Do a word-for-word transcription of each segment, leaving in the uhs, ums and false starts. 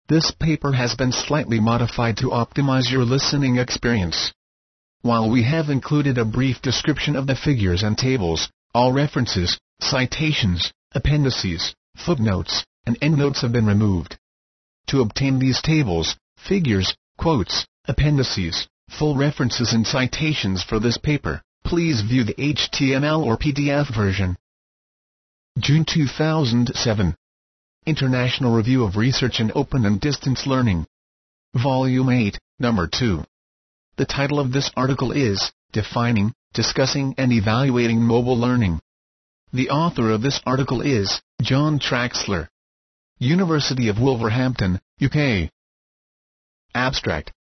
This paper has been slightly modified to optimize your listening experience. While we have included a brief description of the figures and tables, all references, citations, appendices, footnotes, and endnotes have been removed. To obtain these tables, figures, quotes, appendices, full references and citations for this paper, please view the H T M L or P D F version. June two thousand seven. International Review of Research in Open and Distance Learning. Volume eight, Number two. The title of this article is, Defining, Discussing and Evaluating Mobile Learning. The author of this article is, John Traxler. University of Wolverhampton, U K. Abstract.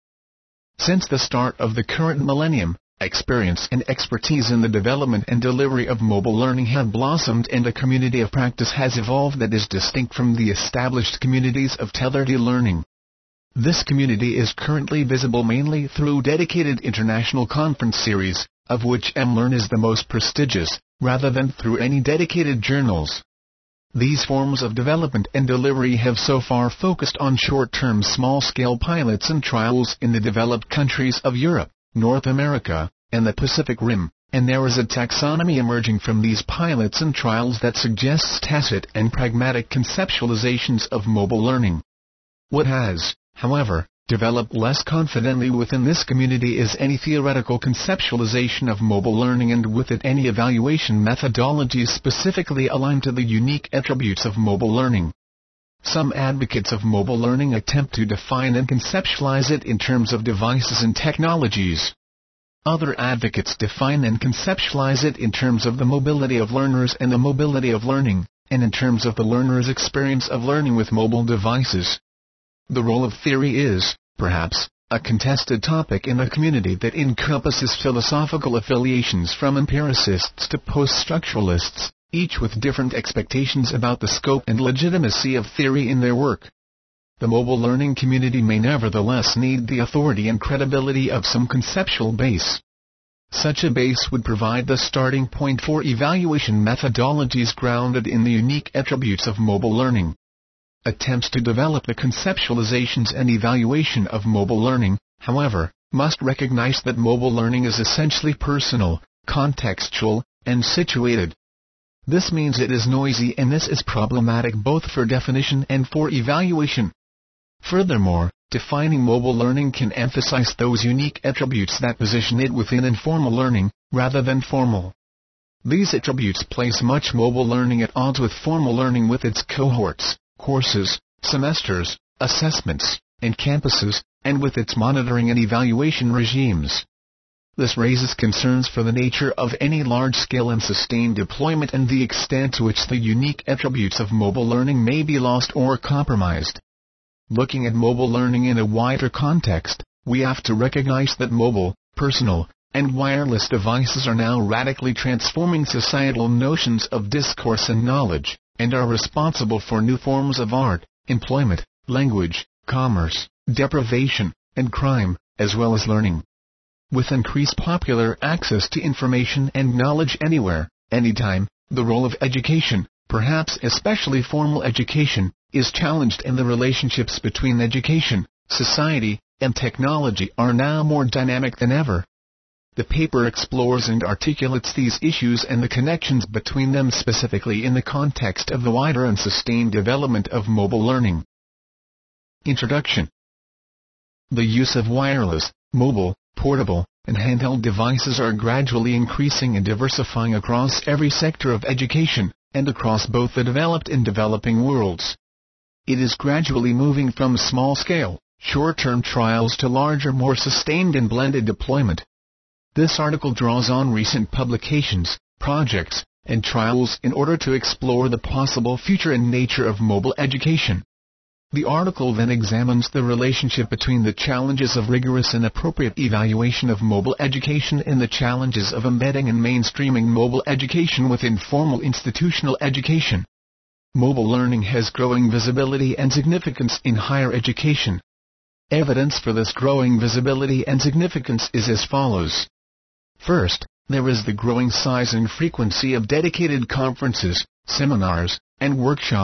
Since the start of the current millennium, experience and expertise in the development and delivery of mobile learning have blossomed and a community of practice has evolved that is distinct from the established communities of tethered e-learning. This community is currently visible mainly through dedicated international conference series, of which mLearn is the most prestigious, rather than through any dedicated journals. These forms of development and delivery have so far focused on short-term small-scale pilots and trials in the developed countries of Europe, North America, and the Pacific Rim, and there is a taxonomy emerging from these pilots and trials that suggests tacit and pragmatic conceptualizations of mobile learning. What has, however, developed less confidently within this community is any theoretical conceptualization of mobile learning and with it any evaluation methodologies specifically aligned to the unique attributes of mobile learning. Some advocates of mobile learning attempt to define and conceptualize it in terms of devices and technologies. Other advocates define and conceptualize it in terms of the mobility of learners and the mobility of learning, and in terms of the learner's experience of learning with mobile devices. The role of theory is, perhaps, a contested topic in a community that encompasses philosophical affiliations from empiricists to post-structuralists, each with different expectations about the scope and legitimacy of theory in their work. The mobile learning community may nevertheless need the authority and credibility of some conceptual base. Such a base would provide the starting point for evaluation methodologies grounded in the unique attributes of mobile learning. Attempts to develop the conceptualizations and evaluation of mobile learning, however, must recognize that mobile learning is essentially personal, contextual, and situated. This means it is noisy, and this is problematic both for definition and for evaluation. Furthermore, defining mobile learning can emphasize those unique attributes that position it within informal learning, rather than formal. These attributes place much mobile learning at odds with formal learning with its cohorts, courses, semesters, assessments, and campuses, and with its monitoring and evaluation regimes. This raises concerns for the nature of any large-scale and sustained deployment and the extent to which the unique attributes of mobile learning may be lost or compromised. Looking at mobile learning in a wider context, we have to recognize that mobile, personal, and wireless devices are now radically transforming societal notions of discourse and knowledge, and are responsible for new forms of art, employment, language, commerce, deprivation, and crime, as well as learning. With increased popular access to information and knowledge anywhere, anytime, the role of education, perhaps especially formal education, is challenged, and the relationships between education, society, and technology are now more dynamic than ever. The paper explores and articulates these issues and the connections between them specifically in the context of the wider and sustained development of mobile learning. Introduction. The use of wireless, mobile, portable, and handheld devices are gradually increasing and diversifying across every sector of education, and across both the developed and developing worlds. It is gradually moving from small-scale, short-term trials to larger, more sustained and blended deployment. This article draws on recent publications, projects, and trials in order to explore the possible future and nature of mobile education. The article then examines the relationship between the challenges of rigorous and appropriate evaluation of mobile education and the challenges of embedding and mainstreaming mobile education within formal institutional education. Mobile learning has growing visibility and significance in higher education. Evidence for this growing visibility and significance is as follows. First, there is the growing size and frequency of dedicated conferences, seminars, and workshops,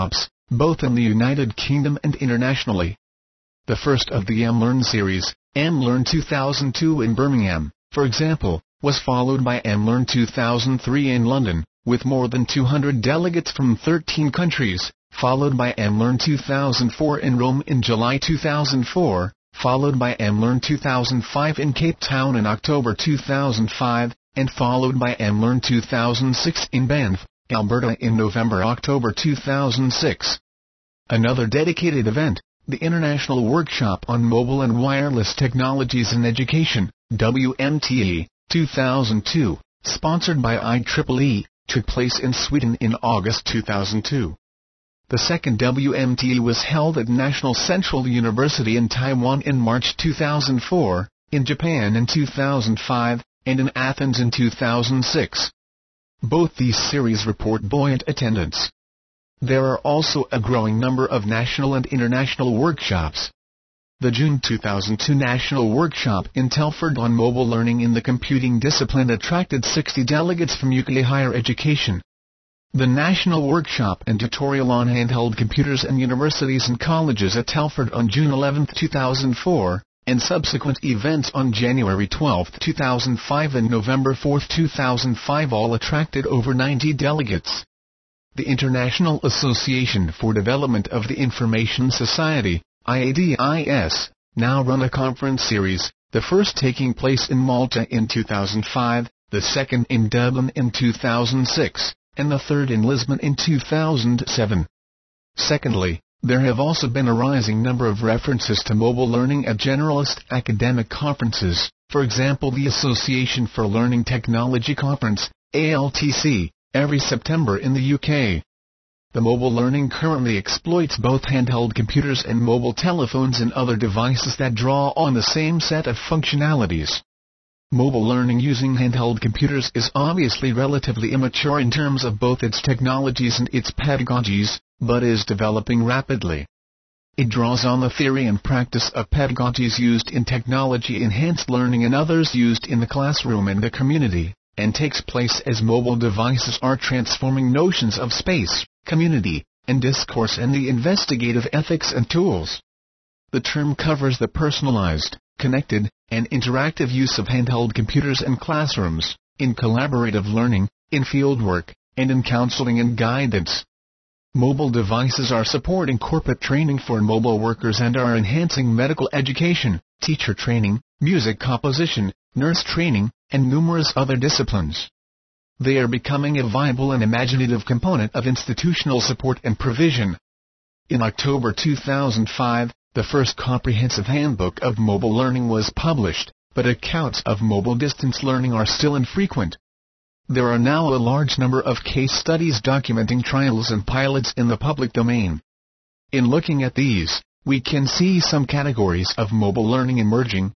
both in the United Kingdom and internationally. The first of the mLearn series, mLearn two thousand two in Birmingham, for example, was followed by mLearn two thousand three in London, with more than two hundred delegates from thirteen countries, followed by mLearn two thousand four in Rome in July two thousand four, followed by mLearn two thousand five in Cape Town in October two thousand five, and followed by mLearn two thousand six in Banff, Alberta in November-October two thousand six. Another dedicated event, the International Workshop on Mobile and Wireless Technologies in Education, W M T E, two thousand two, sponsored by I triple E, took place in Sweden in August two thousand two. The second W M T E was held at National Central University in Taiwan in March two thousand four, in Japan in two thousand five, and in Athens in two thousand six. Both these series report buoyant attendance. There are also a growing number of national and international workshops. The June two thousand two National Workshop in Telford on Mobile Learning in the Computing Discipline attracted sixty delegates from U K higher education. The National Workshop and Tutorial on Handheld Computers and Universities and Colleges at Telford on June eleventh two thousand four, and subsequent events on January twelfth two thousand five and November fourth two thousand five all attracted over ninety delegates. The International Association for Development of the Information Society, I A D I S, now run a conference series, the first taking place in Malta in two thousand five, the second in Dublin in two thousand six, and the third in Lisbon in two thousand seven. Secondly, there have also been a rising number of references to mobile learning at generalist academic conferences, for example the Association for Learning Technology Conference, A L T C, every September in the U K. The mobile learning currently exploits both handheld computers and mobile telephones and other devices that draw on the same set of functionalities. Mobile learning using handheld computers is obviously relatively immature in terms of both its technologies and its pedagogies, but is developing rapidly. It draws on the theory and practice of pedagogies used in technology-enhanced learning and others used in the classroom and the community, and takes place as mobile devices are transforming notions of space, community, and discourse and the investigative ethics and tools. The term covers the personalized, connected, and interactive use of handheld computers in classrooms, in collaborative learning, in fieldwork, and in counseling and guidance. Mobile devices are supporting corporate training for mobile workers and are enhancing medical education, teacher training, music composition, nurse training, and numerous other disciplines. They are becoming a viable and imaginative component of institutional support and provision. In October two thousand five, the first comprehensive handbook of mobile learning was published, but accounts of mobile distance learning are still infrequent. There are now a large number of case studies documenting trials and pilots in the public domain. In looking at these, we can see some categories of mobile learning emerging.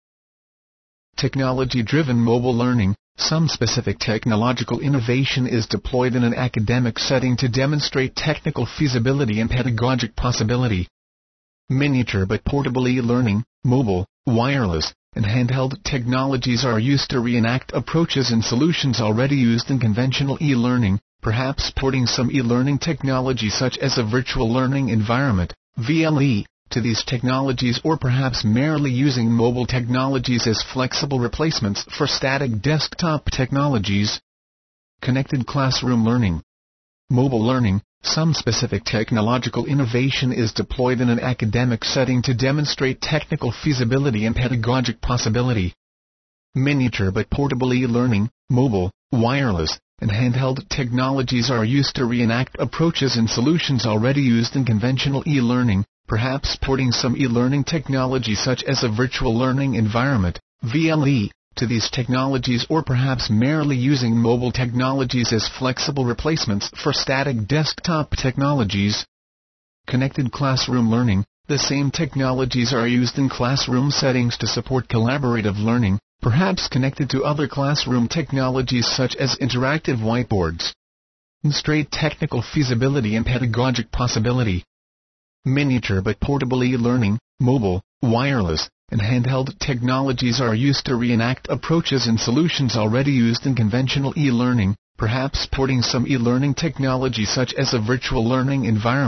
Technology-driven mobile learning. Some specific technological innovation is deployed in an academic setting to demonstrate technical feasibility and pedagogic possibility. Miniature but portable e-learning, mobile, wireless, and handheld technologies are used to reenact approaches and solutions already used in conventional e-learning, perhaps porting some e-learning technology such as a virtual learning environment, V L E, to these technologies, or perhaps merely using mobile technologies as flexible replacements for static desktop technologies. Connected classroom learning. Mobile learning. Some specific technological innovation is deployed in an academic setting to demonstrate technical feasibility and pedagogic possibility. Miniature but portable e-learning, mobile, wireless, and handheld technologies are used to reenact approaches and solutions already used in conventional e-learning, perhaps porting some e-learning technology such as a virtual learning environment, V L E, to these technologies, or perhaps merely using mobile technologies as flexible replacements for static desktop technologies. Connected classroom learning. The same technologies are used in classroom settings to support collaborative learning, perhaps connected to other classroom technologies such as interactive whiteboards. Demonstrate technical feasibility and pedagogic possibility. Miniature but portable e-learning, mobile, wireless, and handheld technologies are used to reenact approaches and solutions already used in conventional e-learning, perhaps porting some e-learning technology such as a virtual learning environment,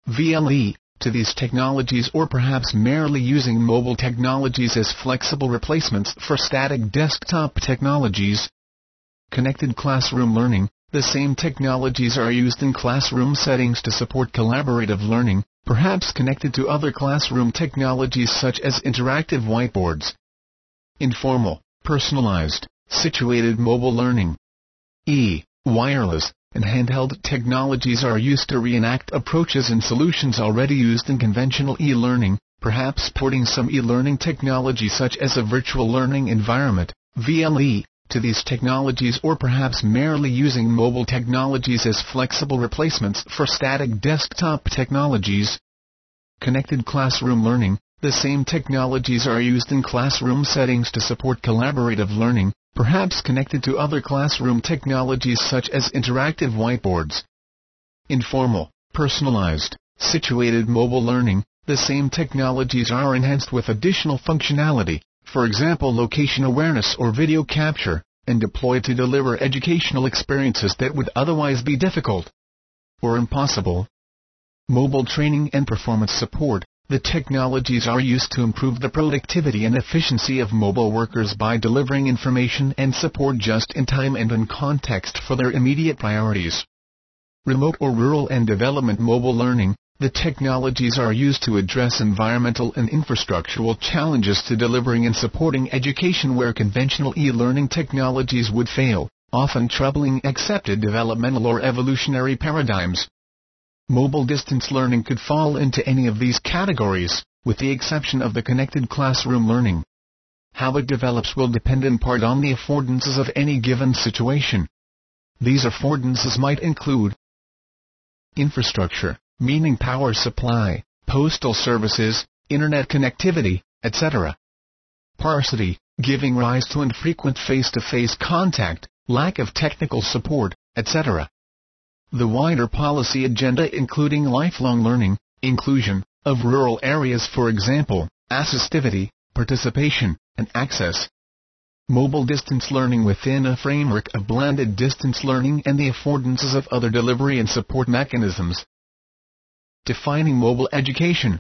V L E, to these technologies, or perhaps merely using mobile technologies as flexible replacements for static desktop technologies. Connected classroom learning. The same technologies are used in classroom settings to support collaborative learning, perhaps connected to other classroom technologies such as interactive whiteboards. Informal, personalized, situated mobile learning. E. Wireless and handheld technologies are used to reenact approaches and solutions already used in conventional e-learning, perhaps porting some e-learning technology such as a virtual learning environment, V L E, to these technologies, or perhaps merely using mobile technologies as flexible replacements for static desktop technologies. Connected classroom learning. The same technologies are used in classroom settings to support collaborative learning, perhaps connected to other classroom technologies such as interactive whiteboards. Informal, personalized, situated mobile learning. The same technologies are enhanced with additional functionality, for example location awareness or video capture, and deployed to deliver educational experiences that would otherwise be difficult or impossible. Mobile training and performance support. The technologies are used to improve the productivity and efficiency of mobile workers by delivering information and support just in time and in context for their immediate priorities. Remote or rural and development mobile learning. The technologies are used to address environmental and infrastructural challenges to delivering and supporting education where conventional e-learning technologies would fail, often troubling accepted developmental or evolutionary paradigms. Mobile distance learning could fall into any of these categories, with the exception of the connected classroom learning. How it develops will depend in part on the affordances of any given situation. These affordances might include infrastructure, meaning power supply, postal services, internet connectivity, et cetera. Sparsity, giving rise to infrequent face-to-face contact, lack of technical support, et cetera. The wider policy agenda including lifelong learning, inclusion of rural areas for example, assistivity, participation, and access. Mobile distance learning within a framework of blended distance learning and the affordances of other delivery and support mechanisms. Defining mobile education.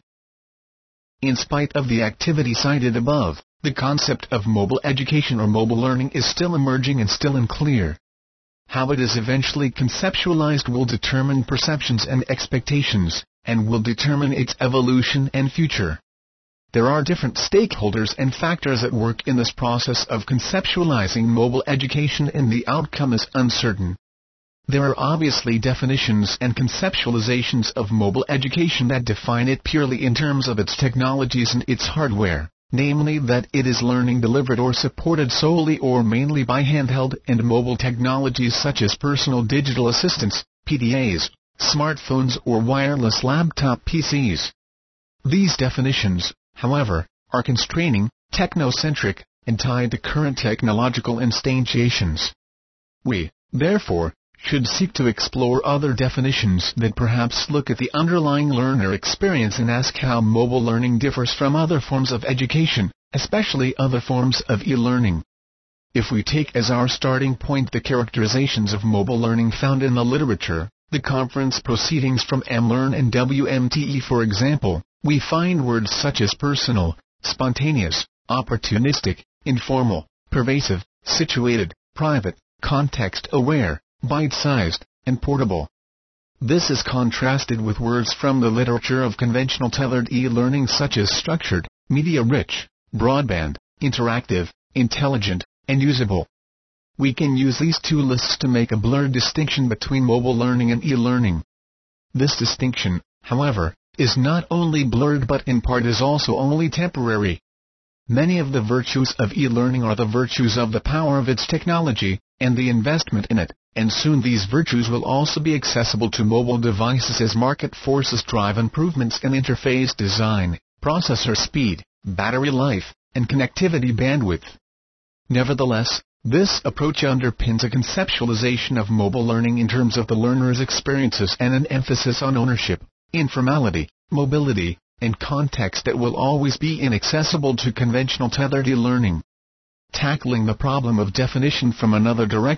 In spite of the activity cited above, the concept of mobile education or mobile learning is still emerging and still unclear. How it is eventually conceptualized will determine perceptions and expectations, and will determine its evolution and future. There are different stakeholders and factors at work in this process of conceptualizing mobile education, and the outcome is uncertain. There are obviously definitions and conceptualizations of mobile education that define it purely in terms of its technologies and its hardware, namely that it is learning delivered or supported solely or mainly by handheld and mobile technologies such as personal digital assistants, P D As, smartphones or wireless laptop P Cs. These definitions, however, are constraining, technocentric, and tied to current technological instantiations. We, therefore, should seek to explore other definitions that perhaps look at the underlying learner experience and ask how mobile learning differs from other forms of education, especially other forms of e-learning. If we take as our starting point the characterizations of mobile learning found in the literature, the conference proceedings from mLearn and W M T E for example, we find words such as personal, spontaneous, opportunistic, informal, pervasive, situated, private, context-aware, bite-sized, and portable. This is contrasted with words from the literature of conventional tethered e-learning such as structured, media-rich, broadband, interactive, intelligent, and usable. We can use these two lists to make a blurred distinction between mobile learning and e-learning. This distinction, however, is not only blurred but in part is also only temporary. Many of the virtues of e-learning are the virtues of the power of its technology, and the investment in it, and soon these virtues will also be accessible to mobile devices as market forces drive improvements in interface design, processor speed, battery life, and connectivity bandwidth. Nevertheless, this approach underpins a conceptualization of mobile learning in terms of the learner's experiences and an emphasis on ownership, informality, mobility, and context that will always be inaccessible to conventional tethered e-learning. Tackling the problem of definition from another direction,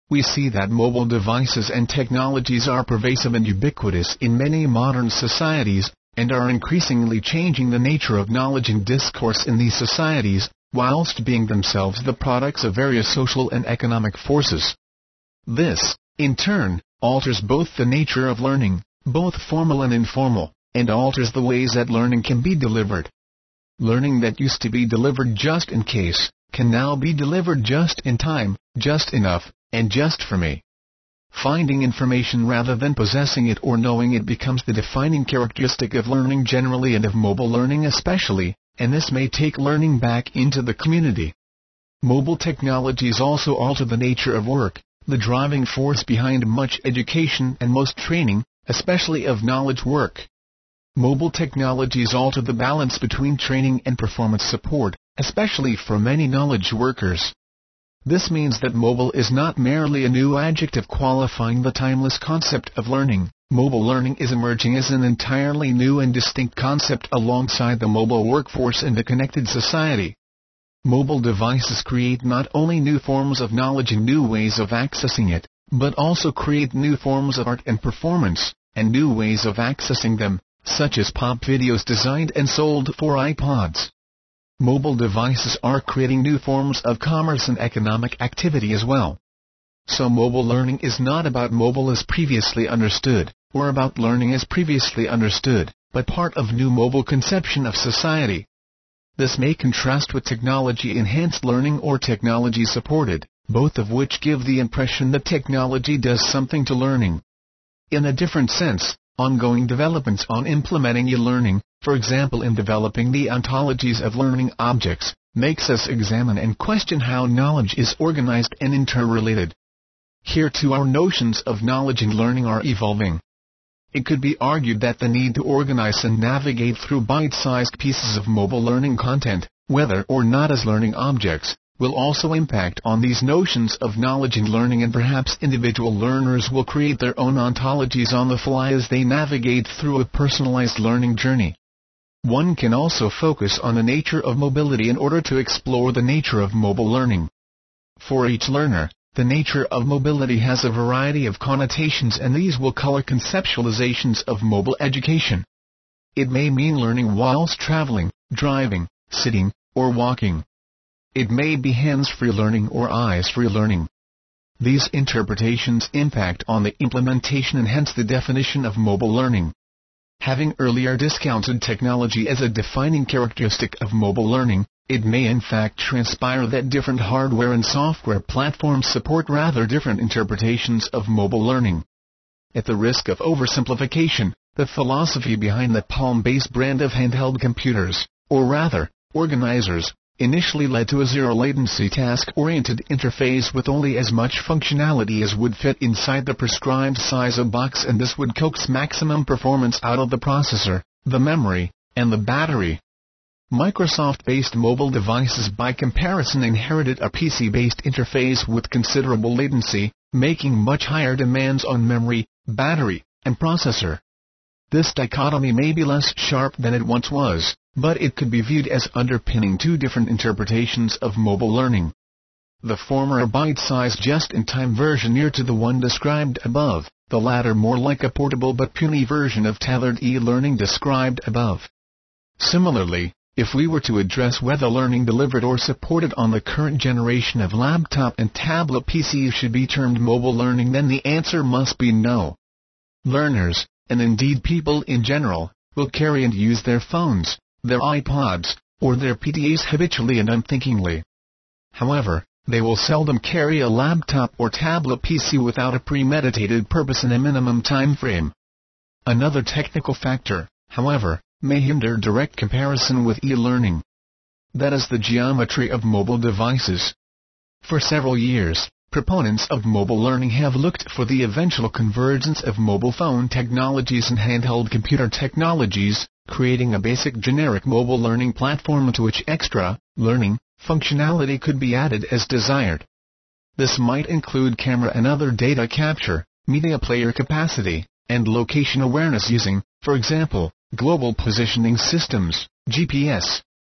We see that mobile devices and technologies are pervasive and ubiquitous in many modern societies, and are increasingly changing the nature of knowledge and discourse in these societies, whilst being themselves the products of various social and economic forces. This, in turn, alters both the nature of learning, both formal and informal, and alters the ways that learning can be delivered. Learning that used to be delivered just in case, can now be delivered just in time, just enough, and just for me. Finding information rather than possessing it or knowing it becomes the defining characteristic of learning generally and of mobile learning especially, and this may take learning back into the community. Mobile technologies also alter the nature of work, the driving force behind much education and most training, especially of knowledge work. Mobile technologies alter the balance between training and performance support, especially for many knowledge workers. This means that mobile is not merely a new adjective qualifying the timeless concept of learning. Mobile learning is emerging as an entirely new and distinct concept alongside the mobile workforce and the connected society. Mobile devices create not only new forms of knowledge and new ways of accessing it, but also create new forms of art and performance, and new ways of accessing them, such as pop videos designed and sold for iPods. Mobile devices are creating new forms of commerce and economic activity as well. So mobile learning is not about mobile as previously understood, or about learning as previously understood, but part of new mobile conception of society. This may contrast with technology-enhanced learning or technology-supported, both of which give the impression that technology does something to learning. In a different sense, ongoing developments on implementing e-learning, for example in developing the ontologies of learning objects, makes us examine and question how knowledge is organized and interrelated. Here too our notions of knowledge and learning are evolving. It could be argued that the need to organize and navigate through bite-sized pieces of mobile learning content, whether or not as learning objects, will also impact on these notions of knowledge and learning, and perhaps individual learners will create their own ontologies on the fly as they navigate through a personalized learning journey. One can also focus on the nature of mobility in order to explore the nature of mobile learning. For each learner, the nature of mobility has a variety of connotations, and these will color conceptualizations of mobile education. It may mean learning whilst traveling, driving, sitting, or walking. It may be hands-free learning or eyes-free learning. These interpretations impact on the implementation and hence the definition of mobile learning. Having earlier discounted technology as a defining characteristic of mobile learning, it may in fact transpire that different hardware and software platforms support rather different interpretations of mobile learning. At the risk of oversimplification, the philosophy behind the Palm-based brand of handheld computers, or rather, organizers, initially led to a zero-latency task-oriented interface with only as much functionality as would fit inside the prescribed size of box, and this would coax maximum performance out of the processor, the memory, and the battery. Microsoft-based mobile devices by comparison inherited a P C-based interface with considerable latency, making much higher demands on memory, battery, and processor. This dichotomy may be less sharp than it once was, but it could be viewed as underpinning two different interpretations of mobile learning. The former a bite-sized just-in-time version near to the one described above, the latter more like a portable but puny version of tethered e-learning described above. Similarly, if we were to address whether learning delivered or supported on the current generation of laptop and tablet P Cs should be termed mobile learning, then the answer must be no. Learners, and indeed people in general, will carry and use their phones, their iPods, or their P D As habitually and unthinkingly. However, they will seldom carry a laptop or tablet P C without a premeditated purpose and a minimum time frame. Another technical factor, however, may hinder direct comparison with e-learning. That is the geometry of mobile devices. For several years, proponents of mobile learning have looked for the eventual convergence of mobile phone technologies and handheld computer technologies, creating a basic generic mobile learning platform to which extra, learning, functionality could be added as desired. This might include camera and other data capture, media player capacity, and location awareness using, for example, global positioning systems, G P S.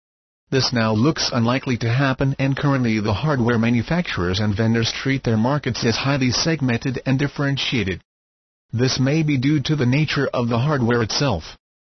This now looks unlikely to happen, and currently the hardware manufacturers and vendors treat their markets as highly segmented and differentiated. This may be due to the nature of the hardware itself.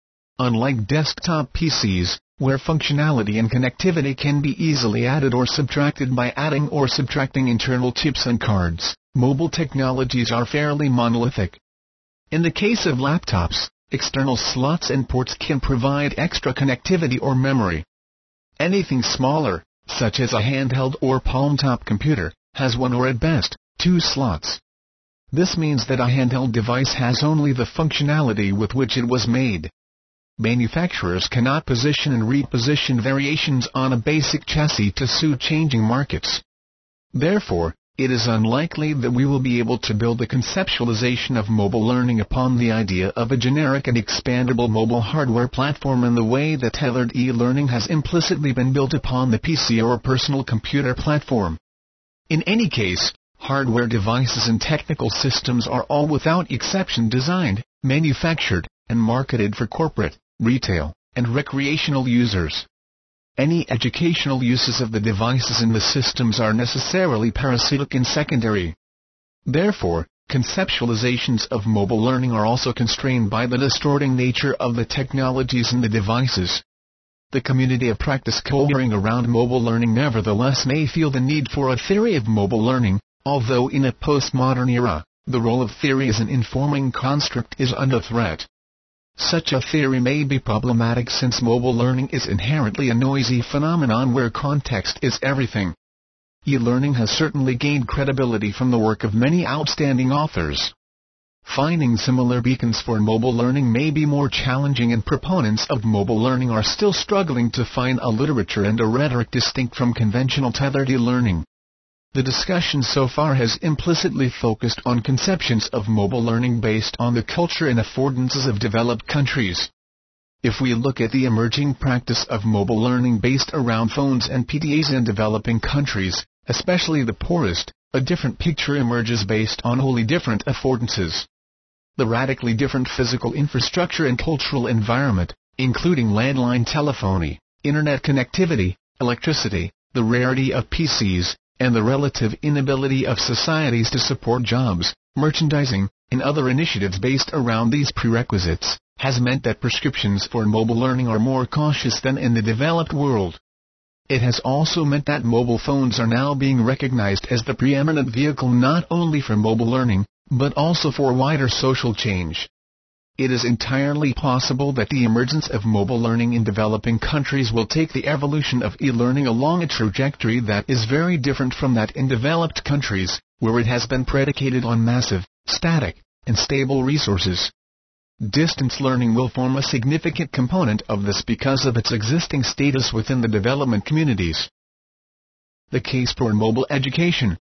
Unlike desktop P Cs, where functionality and connectivity can be easily added or subtracted by adding or subtracting internal chips and cards, mobile technologies are fairly monolithic. In the case of laptops, external slots and ports can provide extra connectivity or memory. Anything smaller, such as a handheld or palm-top computer, has one or at best, two slots. This means that a handheld device has only the functionality with which it was made. Manufacturers cannot position and reposition variations on a basic chassis to suit changing markets. Therefore, it is unlikely that we will be able to build the conceptualization of mobile learning upon the idea of a generic and expandable mobile hardware platform in the way that tailored e-learning has implicitly been built upon the P C or personal computer platform. In any case, hardware devices and technical systems are all without exception designed, manufactured, and marketed for corporate, retail, and recreational users. Any educational uses of the devices and the systems are necessarily parasitic and secondary. Therefore, conceptualizations of mobile learning are also constrained by the distorting nature of the technologies and the devices. The community of practice cohering around mobile learning nevertheless may feel the need for a theory of mobile learning, although in a postmodern era, the role of theory as an informing construct is under threat. Such a theory may be problematic since mobile learning is inherently a noisy phenomenon where context is everything. E-learning has certainly gained credibility from the work of many outstanding authors. Finding similar beacons for mobile learning may be more challenging, and proponents of mobile learning are still struggling to find a literature and a rhetoric distinct from conventional tethered e-learning. The discussion so far has implicitly focused on conceptions of mobile learning based on the culture and affordances of developed countries. If we look at the emerging practice of mobile learning based around phones and P D As in developing countries, especially the poorest, a different picture emerges based on wholly different affordances. The radically different physical infrastructure and cultural environment, including landline telephony, internet connectivity, electricity, the rarity of P Cs, and the relative inability of societies to support jobs, merchandising, and other initiatives based around these prerequisites, has meant that prescriptions for mobile learning are more cautious than in the developed world. It has also meant that mobile phones are now being recognized as the preeminent vehicle not only for mobile learning, but also for wider social change. It is entirely possible that the emergence of mobile learning in developing countries will take the evolution of e-learning along a trajectory that is very different from that in developed countries, where it has been predicated on massive, static, and stable resources. Distance learning will form a significant component of this because of its existing status within the development communities. The case for mobile education.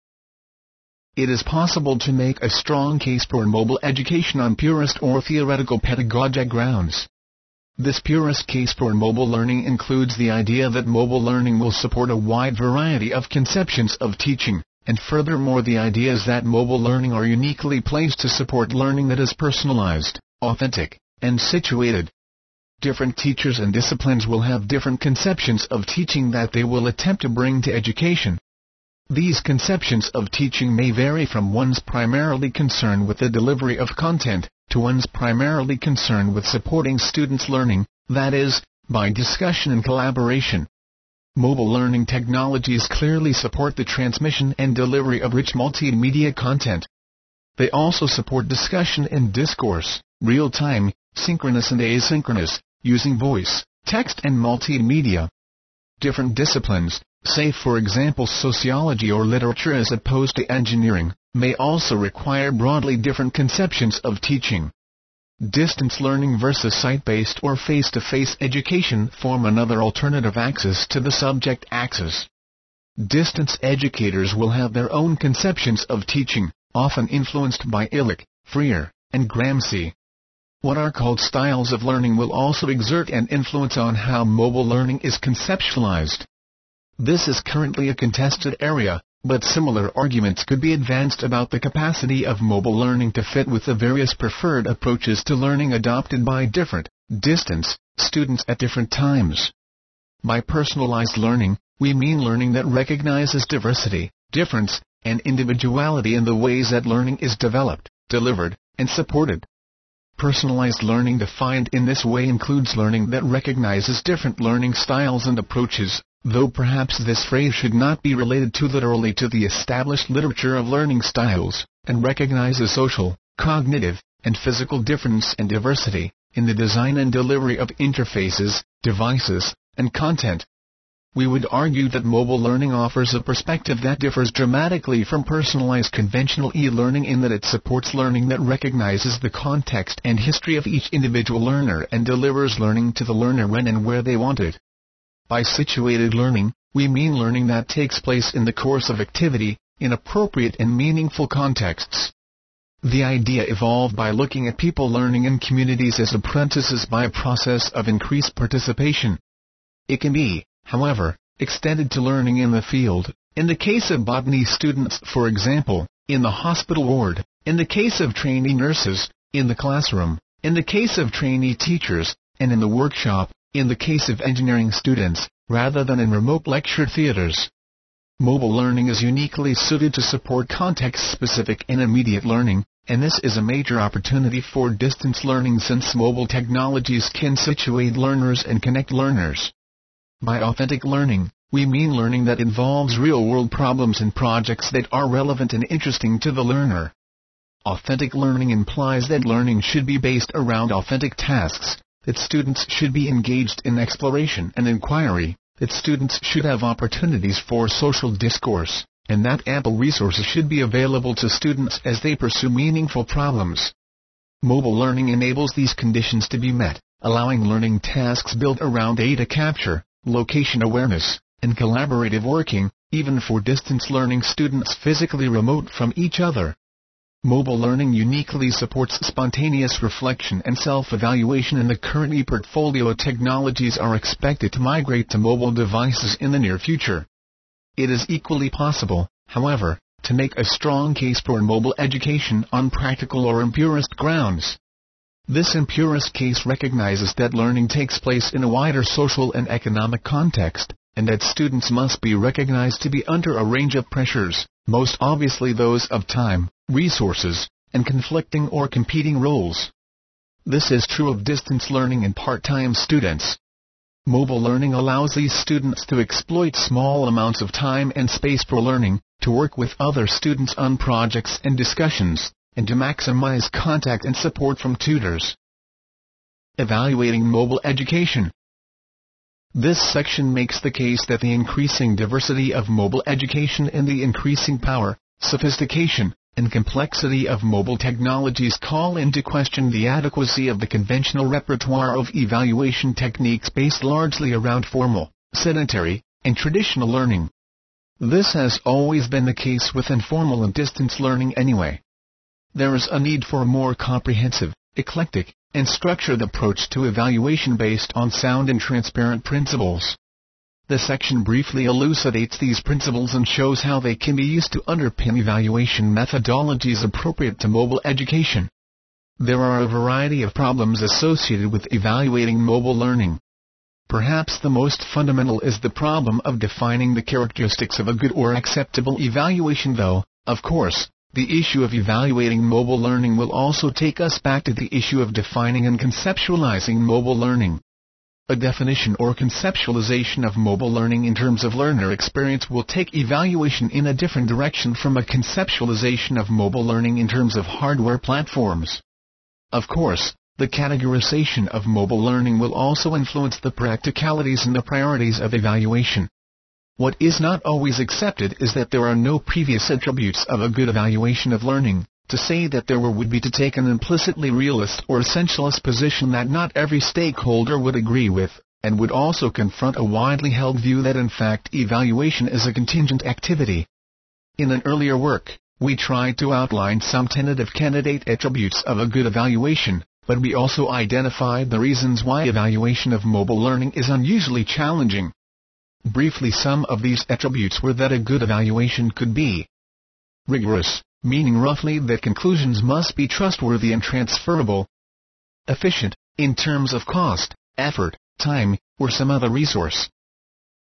It is possible to make a strong case for mobile education on purist or theoretical pedagogic grounds. This purist case for mobile learning includes the idea that mobile learning will support a wide variety of conceptions of teaching, and furthermore the ideas that mobile learning are uniquely placed to support learning that is personalized, authentic, and situated. Different teachers and disciplines will have different conceptions of teaching that they will attempt to bring to education. These conceptions of teaching may vary from one's primarily concerned with the delivery of content, to one's primarily concerned with supporting students' learning, that is, by discussion and collaboration. Mobile learning technologies clearly support the transmission and delivery of rich multimedia content. They also support discussion and discourse, real-time, synchronous and asynchronous, using voice, text and multimedia. Different disciplines, say for example sociology or literature as opposed to engineering, may also require broadly different conceptions of teaching. Distance learning versus site-based or face-to-face education form another alternative axis to the subject axis. Distance educators will have their own conceptions of teaching, often influenced by Illich, Freire, and Gramsci. What are called styles of learning will also exert an influence on how mobile learning is conceptualized. This is currently a contested area, but similar arguments could be advanced about the capacity of mobile learning to fit with the various preferred approaches to learning adopted by different, distance, students at different times. By personalized learning, we mean learning that recognizes diversity, difference, and individuality in the ways that learning is developed, delivered, and supported. Personalized learning defined in this way includes learning that recognizes different learning styles and approaches, though perhaps this phrase should not be related too literally to the established literature of learning styles, and recognizes social, cognitive, and physical difference and diversity in the design and delivery of interfaces, devices, and content. We would argue that mobile learning offers a perspective that differs dramatically from personalized conventional e-learning in that it supports learning that recognizes the context and history of each individual learner and delivers learning to the learner when and where they want it. By situated learning, we mean learning that takes place in the course of activity, in appropriate and meaningful contexts. The idea evolved by looking at people learning in communities as apprentices by a process of increased participation. It can be, however, extended to learning in the field, in the case of botany students, for example, in the hospital ward, in the case of trainee nurses, in the classroom, in the case of trainee teachers, and in the workshop, in the case of engineering students, rather than in remote lecture theaters. Mobile learning is uniquely suited to support context-specific and immediate learning, and this is a major opportunity for distance learning since mobile technologies can situate learners and connect learners. By authentic learning, we mean learning that involves real-world problems and projects that are relevant and interesting to the learner. Authentic learning implies that learning should be based around authentic tasks, that students should be engaged in exploration and inquiry, that students should have opportunities for social discourse, and that ample resources should be available to students as they pursue meaningful problems. Mobile learning enables these conditions to be met, allowing learning tasks built around data capture, location awareness, and collaborative working, even for distance learning students physically remote from each other. Mobile learning uniquely supports spontaneous reflection and self-evaluation, and the current e-portfolio technologies are expected to migrate to mobile devices in the near future. It is equally possible, however, to make a strong case for mobile education on practical or empirist grounds. This empirist case recognizes that learning takes place in a wider social and economic context, and that students must be recognized to be under a range of pressures, most obviously those of time, resources, and conflicting or competing roles. This is true of distance learning and part-time students. Mobile learning allows these students to exploit small amounts of time and space for learning, to work with other students on projects and discussions, and to maximize contact and support from tutors. Evaluating mobile education. This section makes the case that the increasing diversity of mobile education and the increasing power, sophistication, and complexity of mobile technologies call into question the adequacy of the conventional repertoire of evaluation techniques based largely around formal, sedentary, and traditional learning. This has always been the case with informal and distance learning anyway. There is a need for a more comprehensive, eclectic, and structured approach to evaluation based on sound and transparent principles. The section briefly elucidates these principles and shows how they can be used to underpin evaluation methodologies appropriate to mobile education. There are a variety of problems associated with evaluating mobile learning. Perhaps the most fundamental is the problem of defining the characteristics of a good or acceptable evaluation, though, of course, the issue of evaluating mobile learning will also take us back to the issue of defining and conceptualizing mobile learning. A definition or conceptualization of mobile learning in terms of learner experience will take evaluation in a different direction from a conceptualization of mobile learning in terms of hardware platforms. Of course, the categorization of mobile learning will also influence the practicalities and the priorities of evaluation. What is not always accepted is that there are no previous attributes of a good evaluation of learning. To say that there were would be to take an implicitly realist or essentialist position that not every stakeholder would agree with, and would also confront a widely held view that in fact evaluation is a contingent activity. In an earlier work, we tried to outline some tentative candidate attributes of a good evaluation, but we also identified the reasons why evaluation of mobile learning is unusually challenging. Briefly, some of these attributes were that a good evaluation could be rigorous, meaning roughly that conclusions must be trustworthy and transferable; efficient, in terms of cost, effort, time, or some other resource;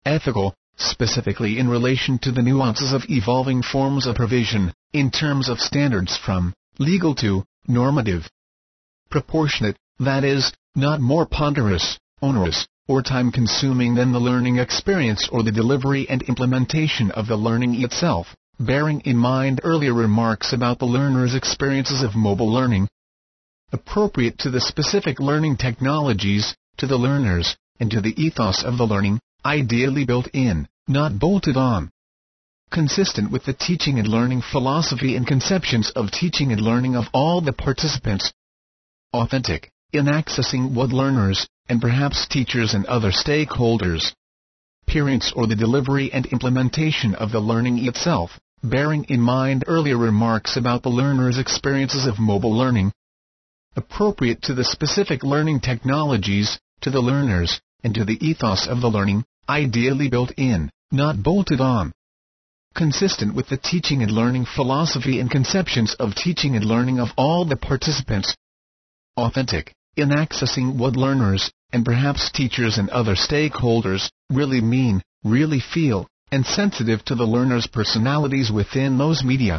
ethical, specifically in relation to the nuances of evolving forms of provision, in terms of standards from legal to normative. Proportionate, that is, not more ponderous, onerous, or time-consuming than the learning experience or the delivery and implementation of the learning itself, bearing in mind earlier remarks about the learner's experiences of mobile learning. Appropriate to the specific learning technologies, to the learners, and to the ethos of the learning, ideally built in, not bolted on. Consistent with the teaching and learning philosophy and conceptions of teaching and learning of all the participants. Authentic, in accessing what learners, and perhaps teachers and other stakeholders, experience or the delivery and implementation of the learning itself, bearing in mind earlier remarks about the learner's experiences of mobile learning. Appropriate to the specific learning technologies, to the learners, and to the ethos of the learning, ideally built in, not bolted on. Consistent with the teaching and learning philosophy and conceptions of teaching and learning of all the participants. Authentic, in accessing what learners, and perhaps teachers and other stakeholders, really mean, really feel, and sensitive to the learner's personalities within those media.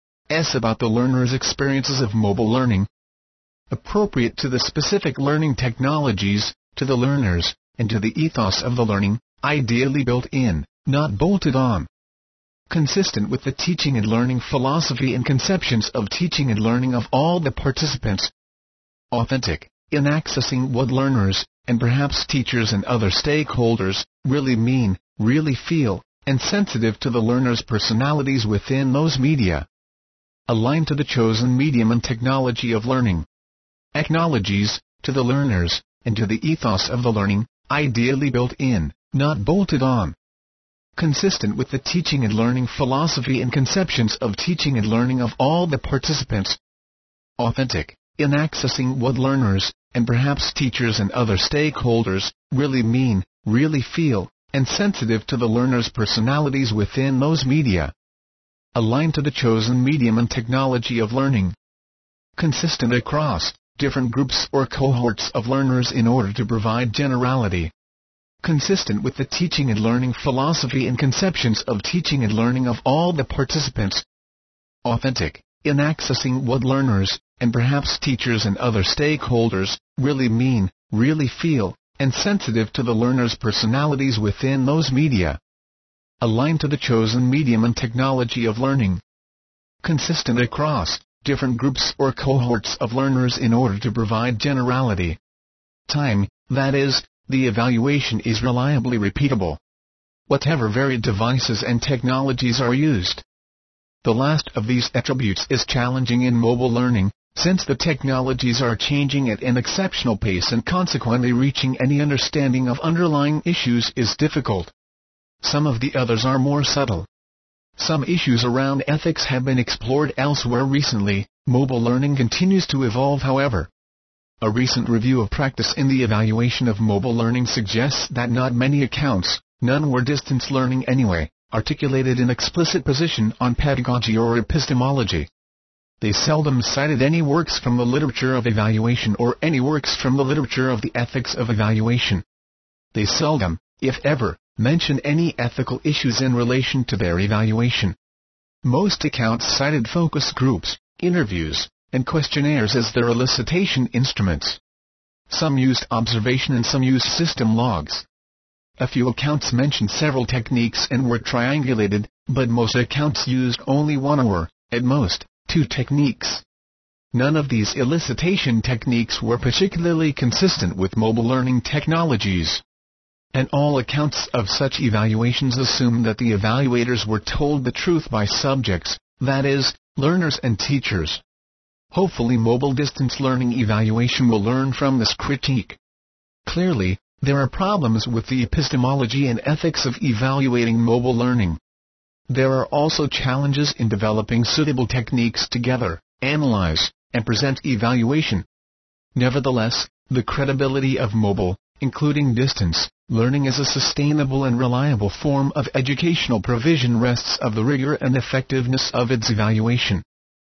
S about the learner's experiences of mobile learning. Appropriate to the specific learning technologies, to the learners, and to the ethos of the learning, ideally built in, not bolted on. Consistent with the teaching and learning philosophy and conceptions of teaching and learning of all the participants. Authentic, in accessing what learners, and perhaps teachers and other stakeholders, really mean, really feel, and sensitive to the learner's personalities within those media. Aligned to the chosen medium and technology of learning. Technologies, to the learners, and to the ethos of the learning, ideally built in, not bolted on. Consistent with the teaching and learning philosophy and conceptions of teaching and learning of all the participants. Authentic, in accessing what learners, and perhaps teachers and other stakeholders, really mean, really feel, and sensitive to the learner's personalities within those media. Aligned to the chosen medium and technology of learning. Consistent across different groups or cohorts of learners in order to provide generality. Consistent with the teaching and learning philosophy and conceptions of teaching and learning of all the participants. Authentic, in accessing what learners, and perhaps teachers and other stakeholders, really mean, really feel, and sensitive to the learner's personalities within those media. Aligned to the chosen medium and technology of learning. Consistent across different groups or cohorts of learners in order to provide generality. Time, that is, the evaluation is reliably repeatable. Whatever varied devices and technologies are used. The last of these attributes is challenging in mobile learning, since the technologies are changing at an exceptional pace and consequently reaching any understanding of underlying issues is difficult. Some of the others are more subtle. Some issues around ethics have been explored elsewhere recently. Mobile learning continues to evolve, however. A recent review of practice in the evaluation of mobile learning suggests that not many accounts, none were distance learning anyway, articulated an explicit position on pedagogy or epistemology. They seldom cited any works from the literature of evaluation or any works from the literature of the ethics of evaluation. They seldom, if ever, mention any ethical issues in relation to their evaluation. Most accounts cited focus groups, interviews, and questionnaires as their elicitation instruments. Some used observation and some used system logs. A few accounts mentioned several techniques and were triangulated, but most accounts used only one or, at most, two techniques. None of these elicitation techniques were particularly consistent with mobile learning technologies. And all accounts of such evaluations assume that the evaluators were told the truth by subjects, that is, learners and teachers. Hopefully mobile distance learning evaluation will learn from this critique. Clearly, there are problems with the epistemology and ethics of evaluating mobile learning. There are also challenges in developing suitable techniques to gather, analyze, and present evaluation. Nevertheless, the credibility of mobile, including distance, learning as a sustainable and reliable form of educational provision rests of the rigor and effectiveness of its evaluation.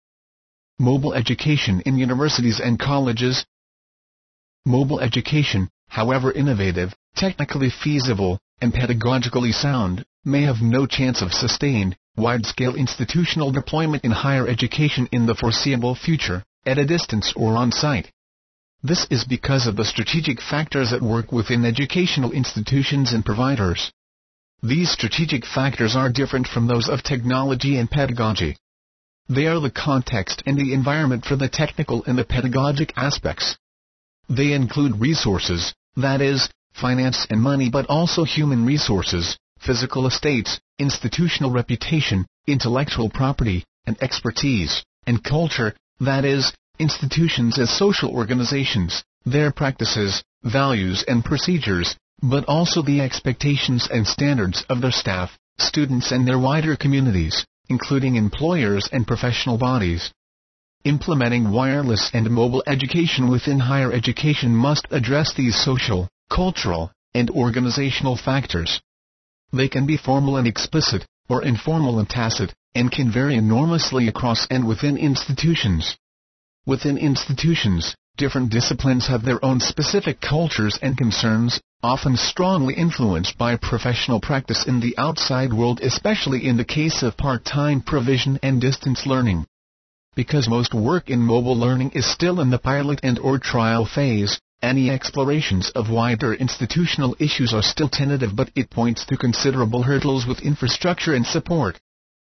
Mobile education in universities and colleges. Mobile education, however innovative, technically feasible, and pedagogically sound, may have no chance of sustained, wide-scale institutional deployment in higher education in the foreseeable future, at a distance or on-site. This is because of the strategic factors at work within educational institutions and providers. These strategic factors are different from those of technology and pedagogy. They are the context and the environment for the technical and the pedagogic aspects. They include resources, that is, finance and money, but also human resources, physical estates, institutional reputation, intellectual property, and expertise, and culture, that is, institutions as social organizations, their practices, values and procedures, but also the expectations and standards of their staff, students and their wider communities, including employers and professional bodies. Implementing wireless and mobile education within higher education must address these social, cultural, and organizational factors. They can be formal and explicit, or informal and tacit, and can vary enormously across and within institutions. Within institutions, different disciplines have their own specific cultures and concerns, often strongly influenced by professional practice in the outside world, especially in the case of part-time provision and distance learning. Because most work in mobile learning is still in the pilot and or trial phase, any explorations of wider institutional issues are still tentative, but it points to considerable hurdles with infrastructure and support.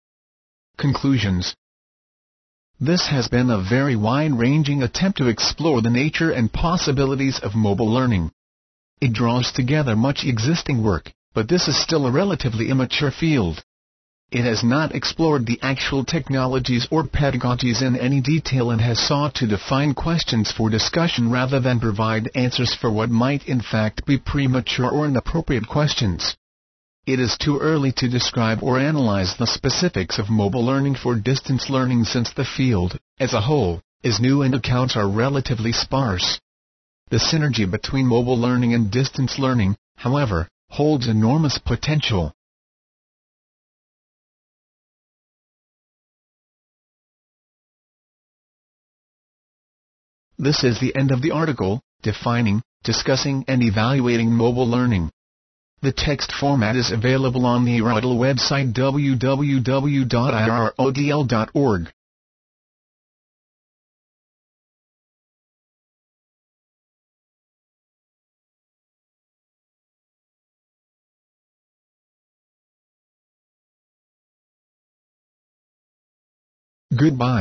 Conclusions. This has been a very wide-ranging attempt to explore the nature and possibilities of mobile learning. It draws together much existing work, but this is still a relatively immature field. It has not explored the actual technologies or pedagogies in any detail and has sought to define questions for discussion rather than provide answers for what might in fact be premature or inappropriate questions. It is too early to describe or analyze the specifics of mobile learning for distance learning, since the field, as a whole, is new and accounts are relatively sparse. The synergy between mobile learning and distance learning, however, holds enormous potential. This is the end of the article, Defining, Discussing and Evaluating Mobile Learning. The text format is available on the I R O D L website w w w dot i r o d l dot org. Goodbye.